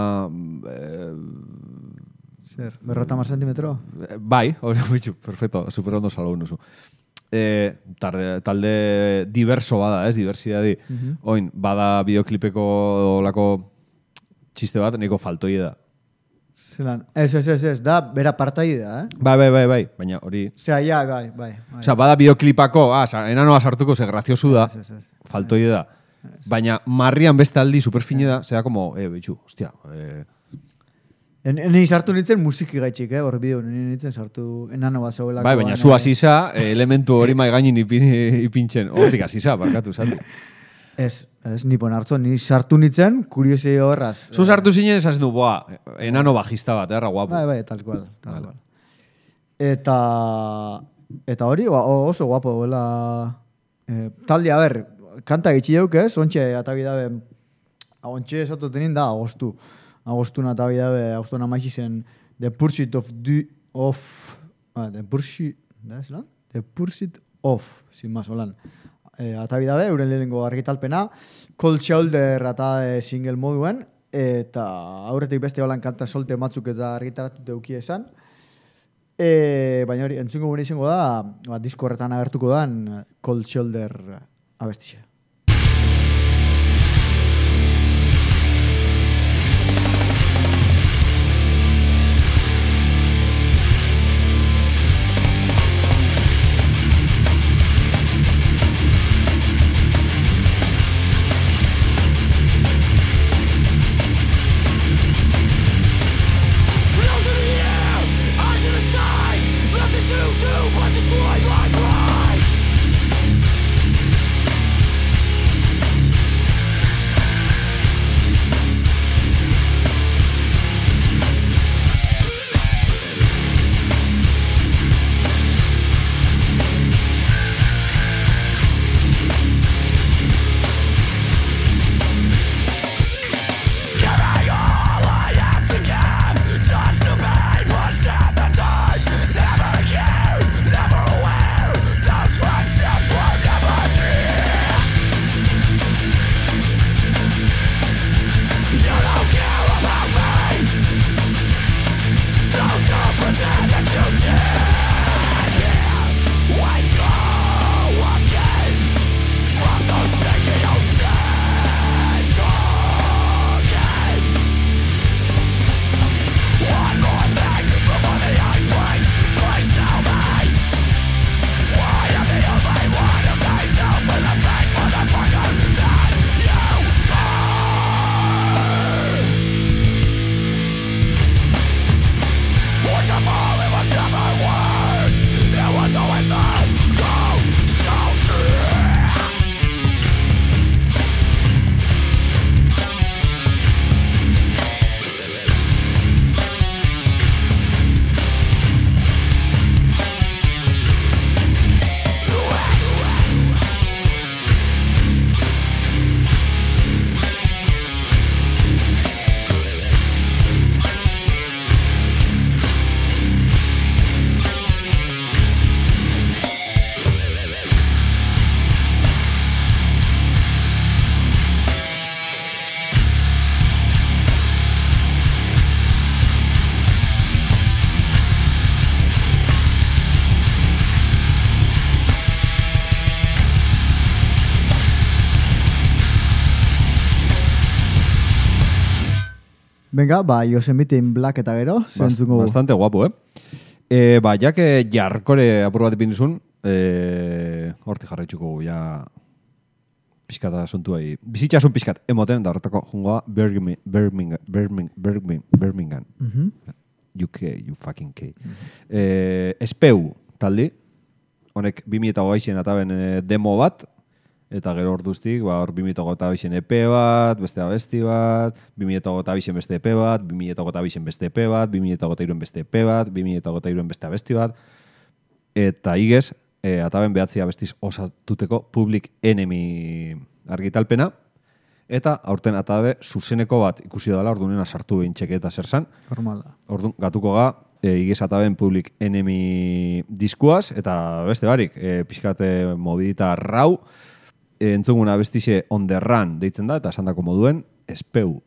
Zer, 50 centimetro? Bai, hori bitxu, perfecto, super ondo salgo nuzu. Talde diverso bada, ez, diversidadi. Oin, bada bideoklipeko olako txiste bat, neko faltoi da. Zelan, ez, da, bera partai da, Bai, baina hori... Osea, ja, bai. Osea, bada bideoklipako, enanoa sartuko, ze graziosu da, faltoi da. Baina marrian beste aldi superfine da, zera como, bitxu, hostia... Ni sartu nintzen musiki gaitxik, hor bideo, ni nintzen sartu enano bat zegoelako. Bai, baina zu asisa, elementu hori maigainin ipintzen, hortik asisa, barkatu, zati. Ez, nipon hartu, ni sartu nintzen, kuriosio horraz. Zu sartu zinen esaz du, enano bajista bat, erra guapo. Bai, tal cual. Eta hori, oso guapo, talde, a ber, kanta gitxi jauk ez, ontxe atabidabe, ontxe esatu tenin da, agostuna atabidabe, agostuna maizi zen, The Pursuit of, sin más, holan. Atabidabe, euren lehenengo argitalpena, Cold Shoulder eta single moduen, eta aurretik beste holan kanta solte matzuk eta argitaratu teuki esan. Baina hori, entzungo gure izango da, disko horretan agertuko dan Cold Shoulder abestixe. But destroyed like light. Venga, Yosemite in Black eta gero, zentzuko. Bastante guapo, jake jarkore apur bat ipinizun, horti jarraitzuko ja pixkata asuntuai. Bizitxasun pixkat emoten, da horretako jungoa Birmingham. UK, you fucking K. Espeu, taldi. Honek 2008 ataben demo bat, eta gero orduztik, hor 2008 EP bat, beste abesti bat, 2008 beste EP bat, 2008 beste EP bat, 2008 beste EP bat, 2008 beste abesti bat, eta igez, ataben behatzi abestiz osatuteko Public Enemy argitalpena, eta aurten atabe zuzeneko bat ikusi dela, ordunena sartu behin txeketa zer zan. Normala. Ordun, gatuko ga, igez ataben Public Enemy diskuaz, eta beste barik, pixkate mobidita rau, entzunguna bestixe On The Run deitzen da, eta esandako moduen, Espeu.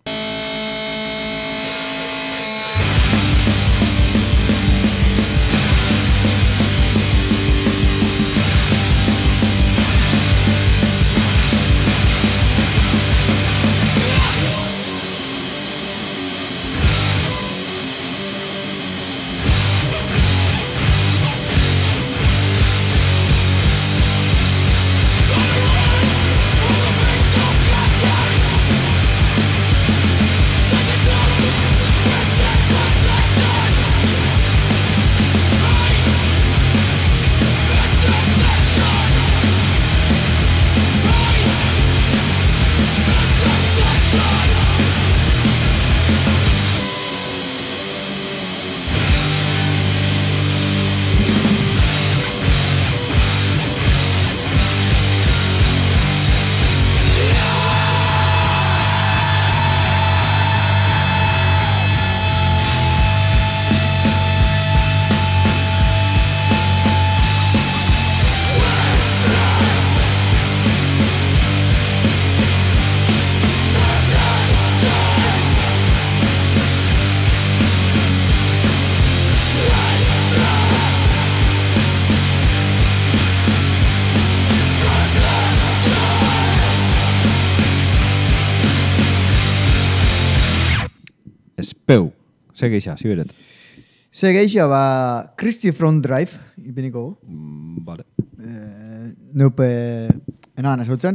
Espeu, ze geixa, ziberet. Ze geixa, Christie Front Drive, ipiniko. Vale. Neupe, enan esautzen,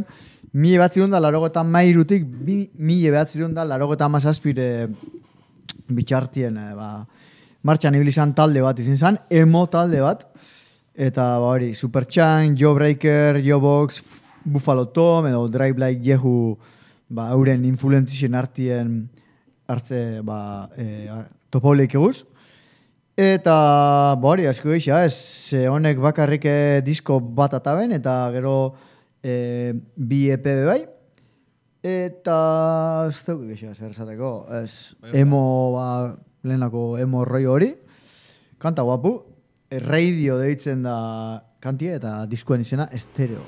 1980 1980 bitxartien, martxan ibilizan talde bat izin zan, emo talde bat, eta hori, Superchange, Jawbreaker, Jawbox, Buffalo Tom, edo Drive Like Jehu, euren influenzien artien hartze topoleik eguz. Eta, hori, asko geixa, honek bakarrik disko bat ataben, eta gero bi EP bai. Eta, ez dugu geixa, zer esateko, emo, lehenako emo roi hori. Kanta guapu, radio deitzen da kantia, eta diskoen izena Estereo.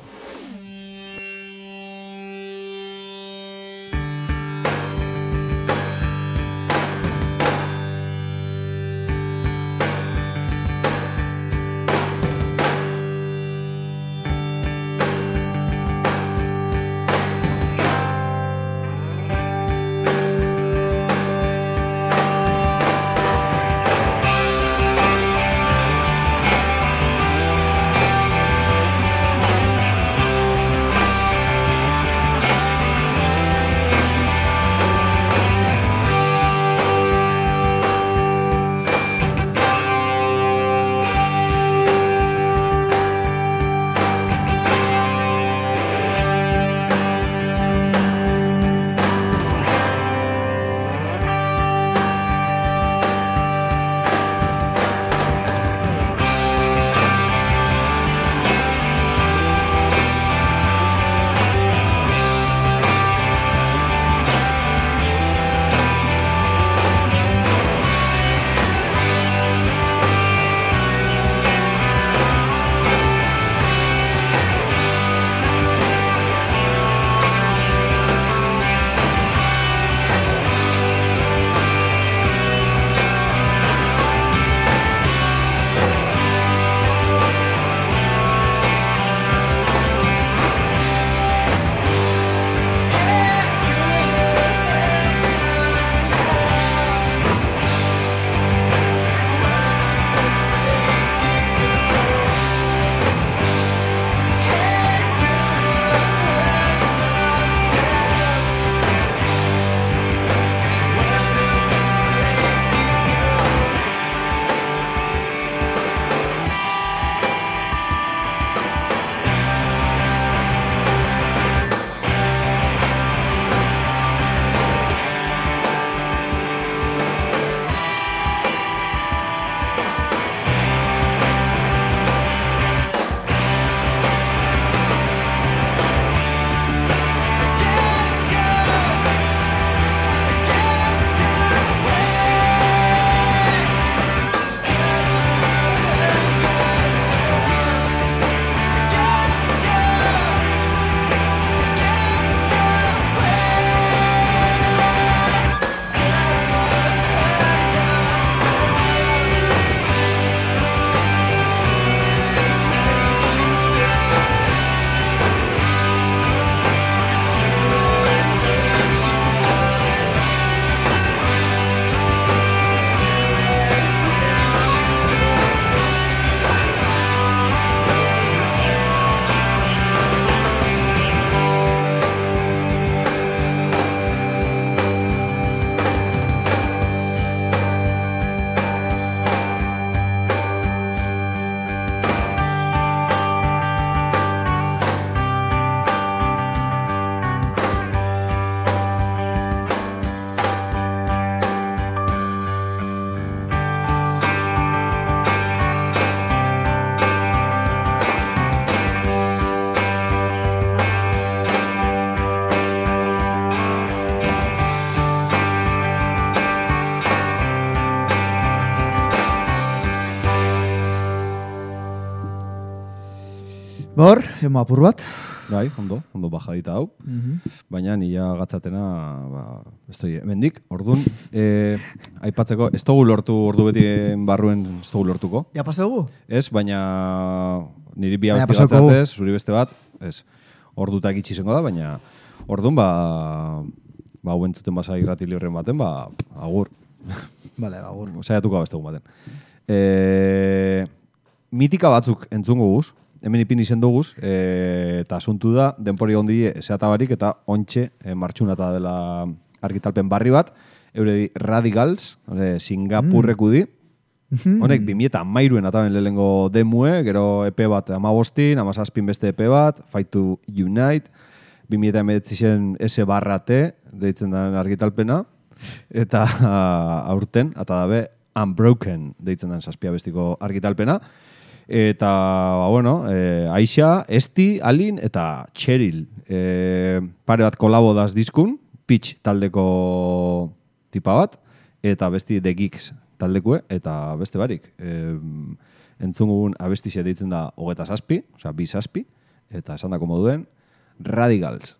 Bor, apur bat. Bai, ondo bajadita hau. Baina nila gatzatena, estoi, hemendik, ordun, aipatzeko, ez dugu lortu ordu beti barruen ez dugu lortuko. Ja pasaugu? Ez, baina niri bi abesti gatzatez, zuri beste bat, ez, ordutak itxizengo da, baina ordun, hau entzuten basa irrati libren baten, agur. Vale, agur. Saiatuko abestegun baten. Mitika batzuk entzungo guz, hemen ipin izen duguz, eta asuntu da, denpori ondi zeatabarik eta ontxe martxunata dela argitalpen barri bat, euredi Radicals, Singapurreku di. Honek 2013 ataben lehengo demue, gero EP bat 15, 17 beste EP bat, Fight to Unite, 2019 S/T, deitzen da argitalpena, eta aurten, eta dabe, Unbroken, deitzen da 7 bestiko argitalpena. Eta, Aisha, Esti, Alin eta Cheryl. Pare bat kolabo daz diskun, Pitch taldeko tipa bat, eta besti The Geeks taldekue, eta beste barik. Entzungun abestixe deitzen da 27, osea, 2 eta esan dako moduen, Radicals.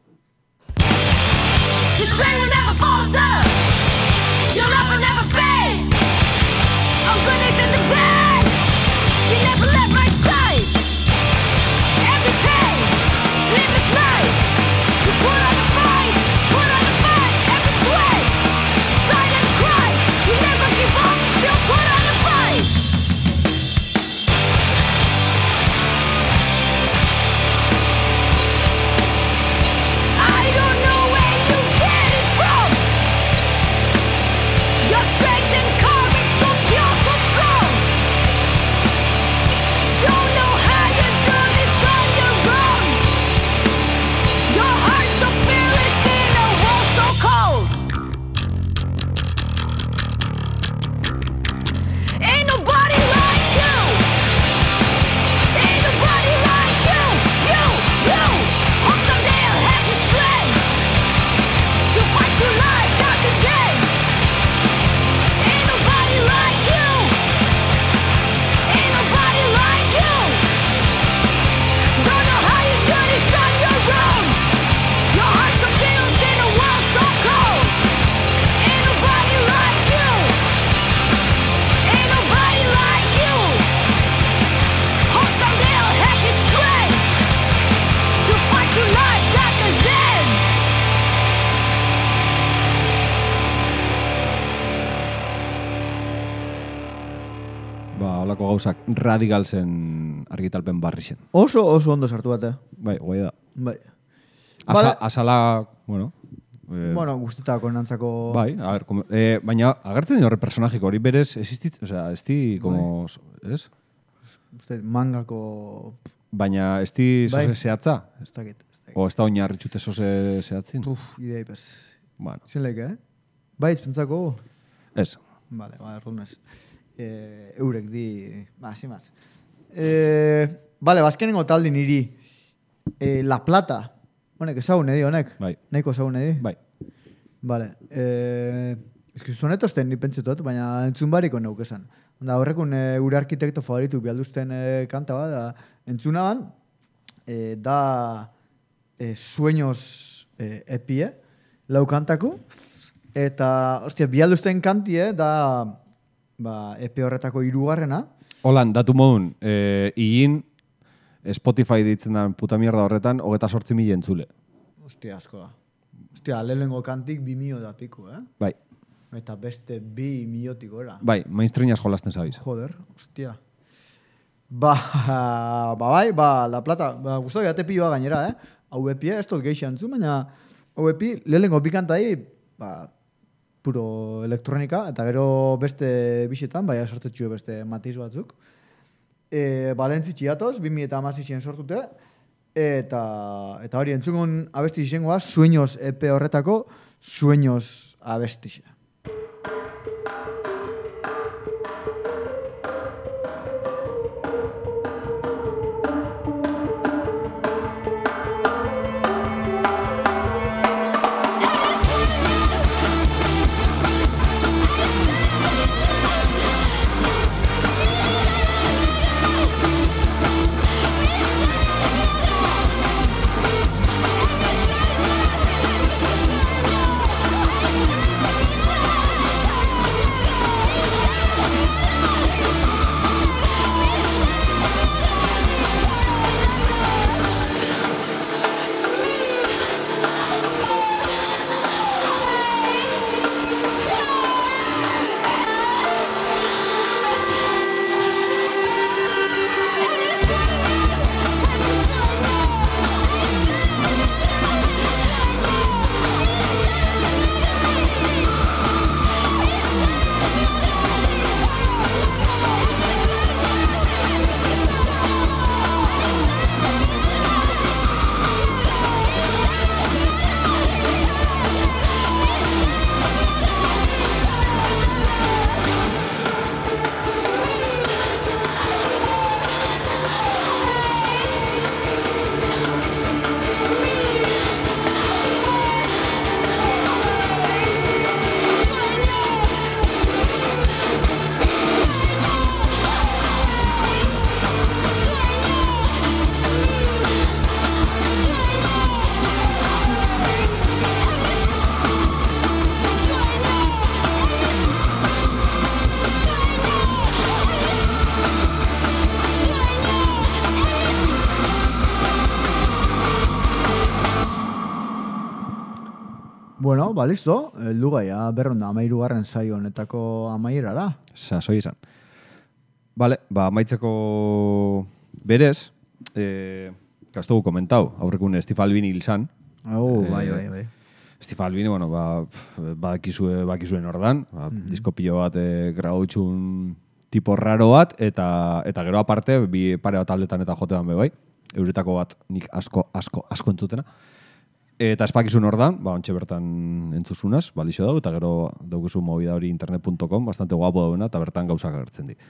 Your strength will never falter. Your love will never fade. I'm gonna get the bag. You never left my side. Every day, live this life. You put on the fight, every sweat. Silent cry, you never give up, still put on the fight. I don't know where you get it from. Your strength and courage, so pure, so strong. Don't know how you do this on your own. Your heart so fearless in a world so cold. Ain't nobody like you. Ain't nobody like you. You. Hope someday I'll have the strength to fight your life dark and day. Ain't nobody like you. Ain't nobody like you. Don't know how you do this on your own. Your heart's so filled in a world so cold. Ain't nobody like you. Ain't nobody like you. Hope someday I'll have the strength to fight your life back again. Holako gauzak Radicalsen argitalpen barri zen. Oso ondo sartu bat, Bai, guai da. Bai. Azala, guztetako nantzako... Bai, a ver, baina agertzen horre personajiko hori berez existit, osea, esti como, ez? Uste, mangako... Baina esti zoze zehatza? Ez dakit. O ez da oinarritxute zoze zehatzin? Idei, pez. Bueno. Zin leike, Bai, pentsako? Ez. Vale, erdunez. Eurek di... Zimaz. Vale, bazkenengo taldi niri. La Plata. Honek, ezagun edi, honek? Bai. Neiko ezagun edi? Bai. Vale. Sonetozten ni pentsetot, baina entzun bariko neuk esan. Horrekun gure arkitekto favoritu bialduzten kanta bat, da entzunaban, da Sueños epie, lau kantako, eta, bialduzten kantie, da epe horretako 3. Holan, datu modun, higin Spotify ditzen da puta mierda horretan, 28.000 entzule. Asko da. Lehenengo kantik 2.000.000 da piku, Bai. Eta beste 2.000.000 gora. Bai, mainstreamaz jolasten zabiz. Joder, La Plata, guztu gate pilloa gainera, Hau epie, ez dut geixan zu, baina hau epi, lehenengo pikantai, puro elektronika, eta gero beste bisetan, baina sortetxue beste matiz batzuk. Balentzi txiatoz, 2016 sortute, eta hori entzungon abesti izangoa, Sueños EP horretako, Sueños abestixe. Bueno, listo. Heldu gaia, berronda, 13. saio honetako amaierara. Sasoi izan. Vale, amaitzeko berez, kastugu komentau, aurrekun Steve Albini hil zan. Bai. Steve Albini, bueno, bakizuen ordan, disko pilo bat grautxun tipo raro bat, eta gero aparte, bi pare bat aldetan eta jotean be bai. Euretako bat nik asko entzutena. Eta espakizun ordan, ontxe bertan entzuzunaz, balixo dago, eta gero dauguzu movida hori internet.com, bastante guapo dauna, eta bertan gauzak agertzen di.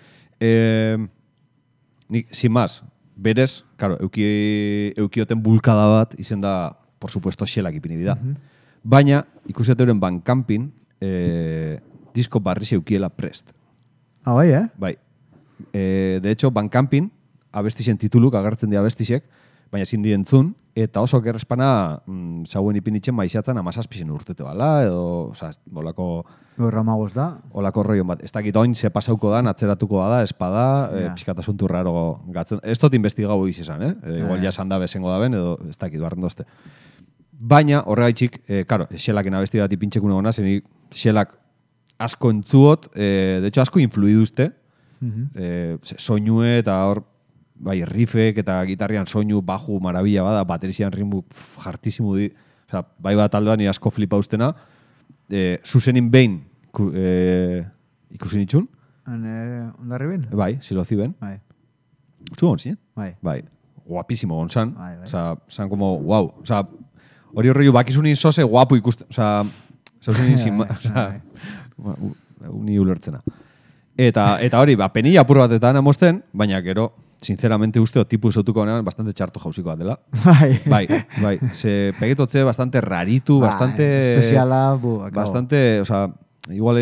Nik, sin más, berez, claro, eukioten bulkada bat, izen da, por supuesto, xelak ipini dira. Baina, ikuseteuren Bandcampin, disko barrixe eukiela prest. Bai, Bai. De hecho, Bandcampin, abestixen tituluk agertzen dira abestixek, baina ezin dientzun, eta oso gerrespana zauen ipinitzen maizatzen 17 urtete bala, edo, olako... Ramagos da. Olako roion bat. Ez dakit oin ze pasauko da, atzeratuko da, espada, pixkatasuntu raro gatzen. Ez dut investigau izan, igual jasan da bezengo da ben, edo ez dakit, barren dozte. Baina, horregaitxik, karo, xelaken abesti bat ipintxekun egona, zen xelak asko entzuot, de hecho asko influiduzte, soinue eta hor, bai, riffek eta gitarrian soinu, baju, marabila bada, baterizian ritmu jartizimu di, osea, bai bat aldoan asko flipa ustena, zuzenin behin ikusin itxun. Ondarri ben? Bai, silozi ben. Bai. Zu hon, zien? Bai. Guapísimo gonzan. Bai. Osea, san como, wow. Osea, hori horreio bakizunin zoze guapo ikusten. Osea, zauzenin sin... Osea, uni ulertzena. Eta hori, penilla apur batetan amosten, baina gero, sinceramente usteo, tipu esotuko honean bastante txarto jauziko bat dela. Bai. Se pegetotze bastante raritu, bastante... Espeziala, bastante, osea, igual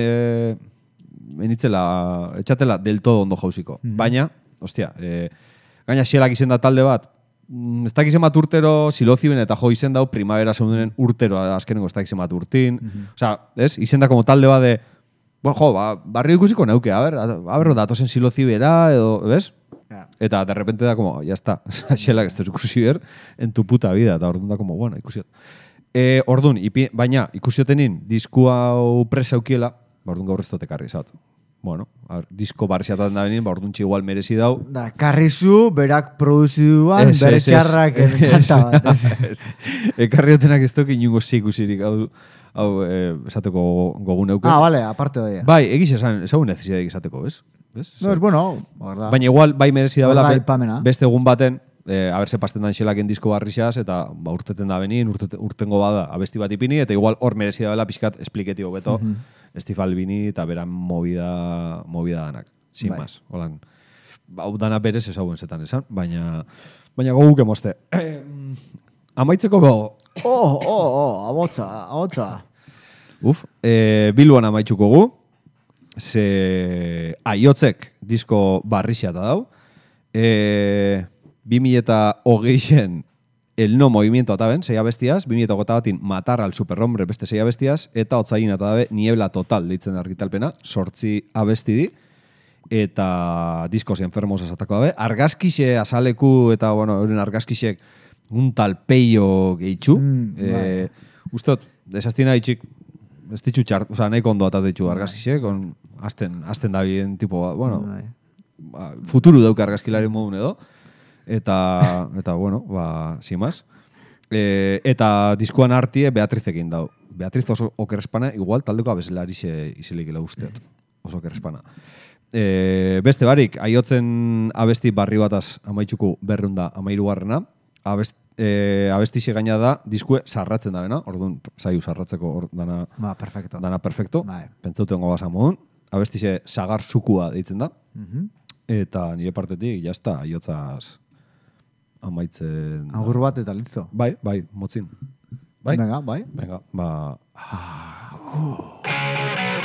etxatela del todo ondo jauziko. Baina, ostia, gaina xelak izen da talde bat, ez dakit izen bat urtero, siloziben eta jo izen dau, primavera segundenen urtero, azkenengo ez dakit izen bat urtin. Osea, izen da como talde bat de, barrio ikusiko neuke, a ver, datozen silozibera, edo, ¿ves? Eta de repente da como, ya está, xelak ez dut ikusi ber, en tu puta vida, eta orduan da como, bueno, ikusiot. Orduan, baina, ikusiotenin, disku hau presa aukiela, orduan gaur ez dut ekarri, zat. Bueno, disko barrizatzen da benin, orduan igual merezi dau. Da, karrizu, berak produziduan, bere txarrak kanta bat. Ekarri otenak ez duk inungo zikusirik, hau, esateko gogun euken. Vale, aparte doia. Bai, egiz ezagun necesidad esateko, ¿ves? No, es bueno, verdad. Baina igual, bai merezi da bela, beste egun baten, a ver, se pasten dan xelaken disko barrixaz, eta urteten da benin, urtengo bada abesti bat ipini, eta igual hor merezi da bela pixkat espliketio beto, Steve Albini eta beran movida danak. Sin más. Holan, hau dana berez ezagun zetan esan, baina goguk emoste. Amaitzeko bego. Abotza. Bilboan amaitzuko gu. Ze aiotzek disko barrixia da dau. 2020en El No Movimiento ataben, 6 abestiaz, 2021 Matar al Superhombre beste 6 abestiaz, eta otzain atabe Niebla Total deitzen argitalpena, 8 abesti di, eta diskos enfermos esatako dabe. Argazkixe azaleku eta, bueno, euren argazkixek un tal peio gehitxu. Ustot, desaztina itxik, ez ditxu txart, oza, nahi kondo atatitxu argazkixek, azten da bien tipo, bueno, futuru dauk argazkilari modun edo, eta bueno, sin más. Eta diskuan artie Beatrizekin dau. Beatriz oso okerrespana, igual taldeko abeslarixe izilikela usteot. Oso okerrespana. Beste barik, aiotzen abesti barri bataz amaitzuko 213. Abestixe gaina da, diskue sarratzen da bena, orduan, zaiu sarratzeko dana perfecto. Dana perfecto. Pentsauten gobasa modun. Abestixe sagar zukua deitzen da. Eta nire partetik, jazta, aiotzaz amaitzen... Agur bat eta listo. Bai, motzin. Venga, bai. Venga,